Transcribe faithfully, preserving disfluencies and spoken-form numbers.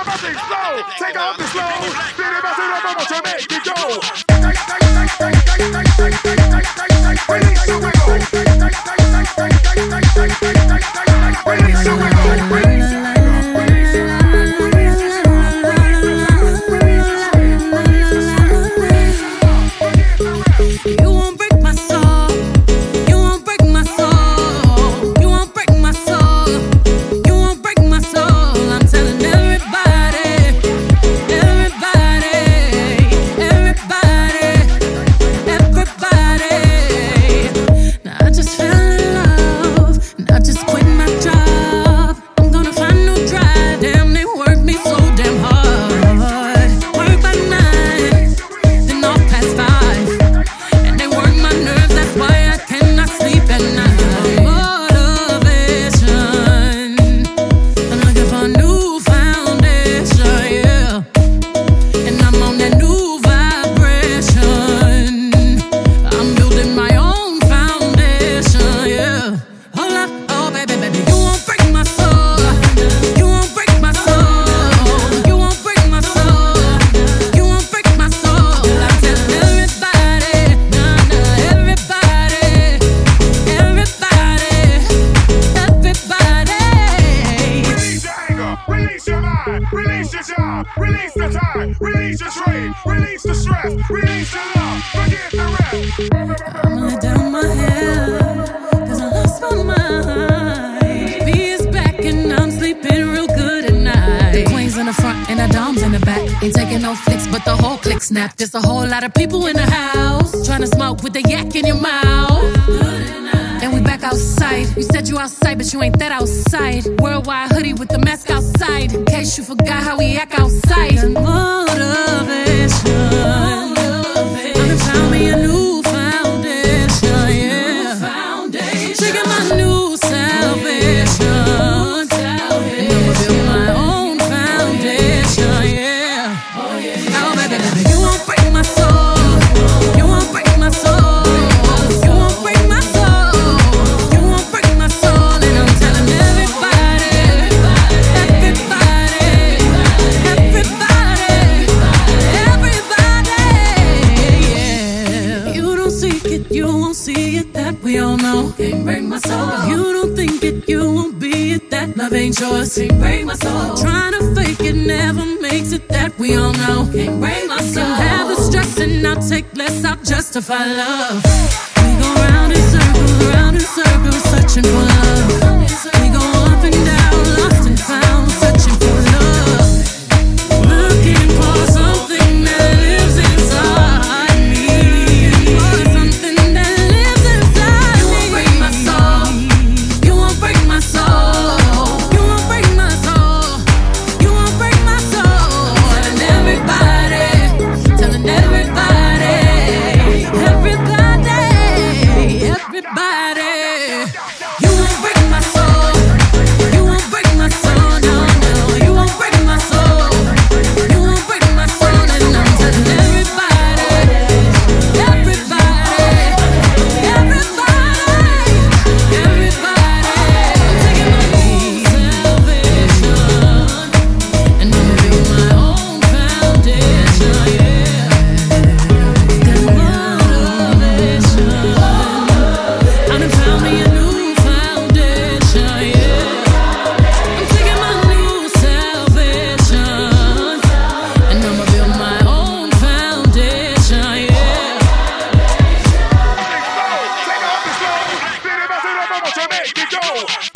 nothing slow. Take off the slow. Then it must have to make it go. Release the wiggle. Release the wiggle. Release the wiggle. Release your job, release the time, release your trade, release the stress, release the love, forget the rest. I'ma let down my hair, cause I lost my mind. B is back and I'm sleeping real good at night. The queen's in the front and the dom's in the back. Ain't taking no flicks, but the whole click snap. There's a whole lot of people in the house, trying to smoke with the yak in your mouth. And we back outside. You said you outside, but you ain't that outside. Worldwide hoodie with the mask outside, in case you forgot how we act outside. And motivation, I done found me a new foundation, yeah. Trigger my new salvation, and I'ma build my own foundation, yeah. Oh baby, baby, you won't break my soul. You won't break my soul. You won't break my soul. You won't break my soul. And I'm telling everybody, everybody, everybody, everybody, yeah. You don't seek it, you won't see it, that we all know. Can't break my soul. If you don't think it, you won't be it, that love ain't yours. Can't break my soul. Trying to fake it never makes it, that we all know. Can't break my soul. You have the stress and I'll take less, I'll justify love. We go round in circles, round in circles, searching for love. We go up and down, lost and found, searching for love. Looking for something that lives inside me. For something that lives inside me. You won't break my soul. You won't break my soul. You won't break my soul. You won't break my soul. Telling everybody, telling everybody, everybody, everybody. You won't break my soul. You won't break my soul. No, no. You won't break my soul. You won't break my soul. And I'm telling everybody, everybody, everybody, everybody. I'm taking my own salvation, and I'ma build my own foundation, yeah. Got motivation. I done found me a new foundation, yeah. I'm taking my new salvation, and I'ma build my own foundation, yeah. Take off the slow. Then it must have to make it go.